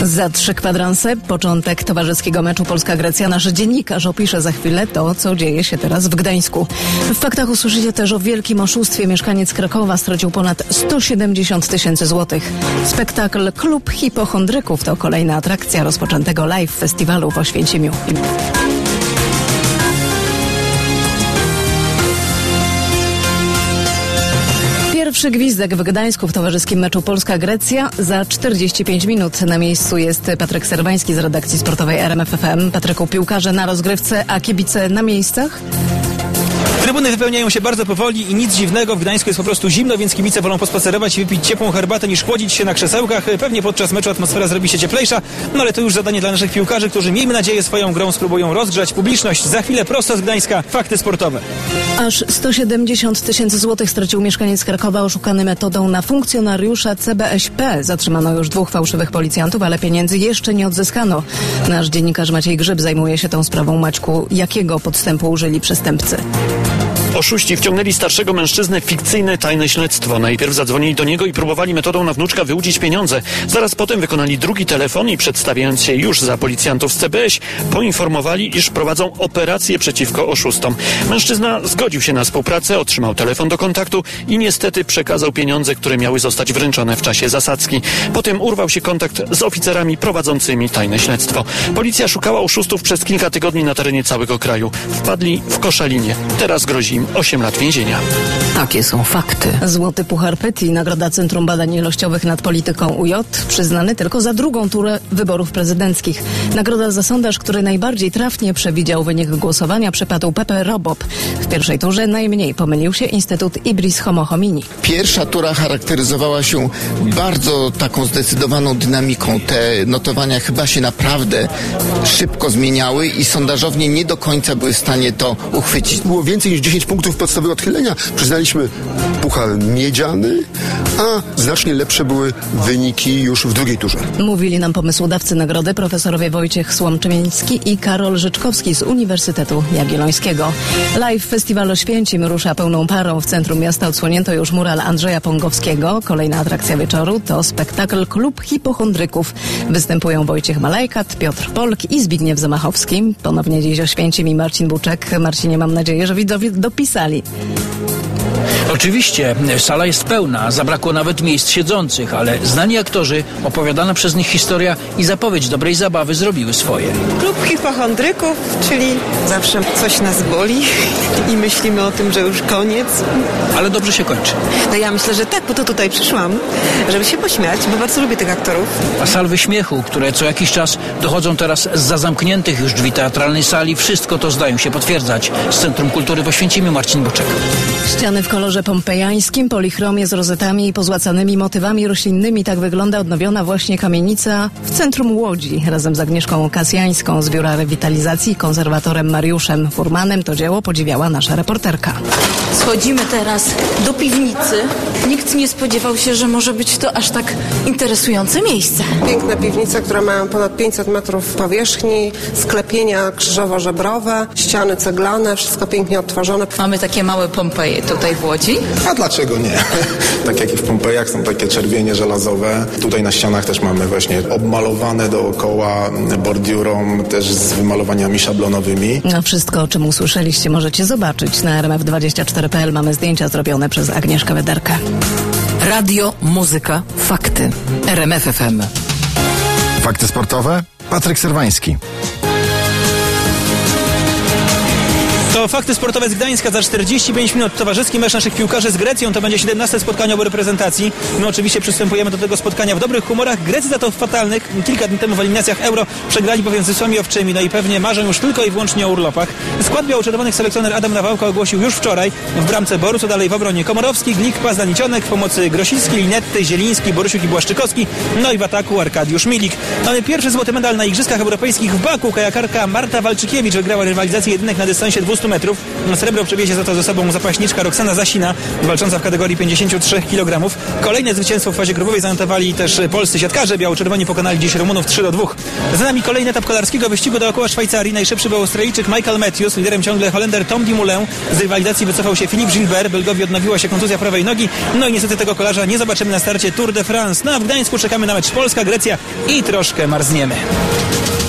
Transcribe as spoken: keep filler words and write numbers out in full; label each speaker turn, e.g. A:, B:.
A: Za trzy kwadranse, początek towarzyskiego meczu Polska-Grecja. Nasz dziennikarz opisze za chwilę to, co dzieje się teraz w Gdańsku. W faktach usłyszycie też o wielkim oszustwie. Mieszkaniec Krakowa stracił ponad sto siedemdziesiąt tysięcy złotych. Spektakl Klub Hipochondryków to kolejna atrakcja rozpoczętego live festiwalu w Oświęcimiu. Pierwszy gwizdek w Gdańsku w towarzyskim meczu Polska-Grecja za czterdzieści pięć minut. Na miejscu jest Patryk Serwański z redakcji sportowej R M F F M. Patryku, piłkarze na rozgrywce, a kibice na miejscach?
B: Trybuny wypełniają się bardzo powoli i nic dziwnego. W Gdańsku jest po prostu zimno, więc kibice wolą pospacerować i wypić ciepłą herbatę niż chłodzić się na krzesełkach. Pewnie podczas meczu atmosfera zrobi się cieplejsza, no ale to już zadanie dla naszych piłkarzy, którzy, miejmy nadzieję, swoją grą spróbują rozgrzać publiczność. Za chwilę prosto z Gdańska fakty sportowe.
A: Aż sto siedemdziesiąt tysięcy złotych stracił mieszkaniec Krakowa oszukany metodą na funkcjonariusza C B S P. Zatrzymano już dwóch fałszywych policjantów, ale pieniędzy jeszcze nie odzyskano. Nasz dziennikarz Maciej Grzyb zajmuje się tą sprawą. Maćku, jakiego podstępu użyli przestępcy?
C: Oszuści wciągnęli starszego mężczyznę w fikcyjne tajne śledztwo. Najpierw zadzwonili do niego i próbowali metodą na wnuczka wyłudzić pieniądze. Zaraz potem wykonali drugi telefon i przedstawiając się już za policjantów z C B S, poinformowali, iż prowadzą operację przeciwko oszustom. Mężczyzna zgodził się na współpracę, otrzymał telefon do kontaktu i niestety przekazał pieniądze, które miały zostać wręczone w czasie zasadzki. Potem urwał się kontakt z oficerami prowadzącymi tajne śledztwo. Policja szukała oszustów przez kilka tygodni na terenie całego kraju. Wpadli w koszalinie. Teraz grozi im osiem lat więzienia.
A: Takie są fakty. Złoty Puchar Petit, Nagroda Centrum Badań Ilościowych nad Polityką U J, przyznany tylko za drugą turę wyborów prezydenckich. Nagroda za sondaż, który najbardziej trafnie przewidział wynik głosowania, przypadł Pepe Robob. W pierwszej turze najmniej pomylił się Instytut Ibris Homo Homini.
D: Pierwsza tura charakteryzowała się bardzo taką zdecydowaną dynamiką. Te notowania chyba się naprawdę szybko zmieniały i sondażownie nie do końca były w stanie to uchwycić.
E: Było więcej niż dziesięć punktów podstawy odchylenia. Przyznaliśmy puchar miedziany, a znacznie lepsze były wyniki już w drugiej turze.
A: Mówili nam pomysłodawcy nagrody profesorowie Wojciech Słomczyński i Karol Życzkowski z Uniwersytetu Jagiellońskiego. Live Festiwal Oświęcim rusza pełną parą. W centrum miasta odsłonięto już mural Andrzeja Pągowskiego. Kolejna atrakcja wieczoru to spektakl Klub Hipochondryków. Występują Wojciech Malajkat, Piotr Polk i Zbigniew Zamachowski. Ponownie dziś Oświęcim i Marcin Buczek. Marcinie, mam nadzieję, że widzowie dopisali.
F: Oczywiście, sala jest pełna, zabrakło nawet miejsc siedzących, ale znani aktorzy, opowiadana przez nich historia i zapowiedź dobrej zabawy zrobiły swoje.
G: Klub Hipochondryków, czyli zawsze coś nas boli i myślimy o tym, że już koniec.
F: Ale dobrze się kończy.
G: No ja myślę, że tak, bo to tutaj przyszłam, żeby się pośmiać, bo bardzo lubię tych aktorów.
F: A salwy śmiechu, które co jakiś czas dochodzą teraz zza zamkniętych już drzwi teatralnej sali, wszystko to zdają się potwierdzać. Z Centrum Kultury w Oświęcimiu Marcin Buczek.
A: Ściany w kolorze pompejańskim, polichromie z rozetami i pozłacanymi motywami roślinnymi. Tak wygląda odnowiona właśnie kamienica w centrum Łodzi. Razem z Agnieszką Kasjańską z Biura Rewitalizacji i konserwatorem Mariuszem Furmanem to dzieło podziwiała nasza reporterka.
H: Schodzimy teraz do piwnicy. Nikt nie spodziewał się, że może być to aż tak interesujące miejsce.
I: Piękna piwnica, która ma ponad pięćset metrów powierzchni, sklepienia krzyżowo-żebrowe, ściany ceglane, wszystko pięknie odtworzone.
H: Mamy takie małe Pompeje tutaj w Łodzi.
J: A dlaczego nie? Tak jak i w Pompejach są takie czerwienie żelazowe. Tutaj na ścianach też mamy właśnie obmalowane dookoła bordiurą, też z wymalowaniami szablonowymi.
A: No wszystko, o czym usłyszeliście, możecie zobaczyć na R M F dwadzieścia cztery kropka p l. Mamy zdjęcia zrobione przez Agnieszkę Wederkę.
K: Radio, muzyka, fakty. R M F F M.
L: Fakty sportowe? Patryk Serwański.
B: To fakty sportowe z Gdańska za czterdzieści pięć minut. Towarzyski mecz naszych piłkarzy z Grecją to będzie siedemnaste spotkanie obu reprezentacji. My oczywiście przystępujemy do tego spotkania w dobrych humorach. Grecy za to w fatalnych. Kilka dni temu w eliminacjach Euro przegrali bowiem z Wysłami Owczymi. No i pewnie marzą już tylko i wyłącznie o urlopach. Skład biało-czerwonych selekcjoner Adam Nawałka ogłosił już wczoraj. W bramce Borusu, dalej w obronie Komorowski, Glik, Pazdanicionek, w pomocy Grosicki, Linetty, Zieliński, Borysiuk i Błaszczykowski. No i w ataku Arkadiusz Milik. Mamy pierwszy złoty medal na Igrzyskach Europejskich w Baku. Kajakarka Marta Walczykiewicz wygrała rywalizację jedynek na dystansie dwieście stu metrów. Srebro przywiezie za to ze sobą zapaśniczka Roxana Zasina, walcząca w kategorii pięćdziesiąt trzy kilogramów. Kolejne zwycięstwo w fazie grupowej zanotowali też polscy siatkarze. Biało-czerwoni pokonali dziś Rumunów trzy do dwóch. Za nami kolejny etap kolarskiego wyścigu dookoła Szwajcarii. Najszybszy był Australijczyk Michael Matthews, liderem ciągle Holender Tom Dumoulin. Z rywalizacji wycofał się Philippe Gilbert. Belgowi odnowiła się kontuzja prawej nogi. No i niestety tego kolarza nie zobaczymy na starcie Tour de France. No a w Gdańsku czekamy na mecz Polska-Grecja i troszkę marzniemy.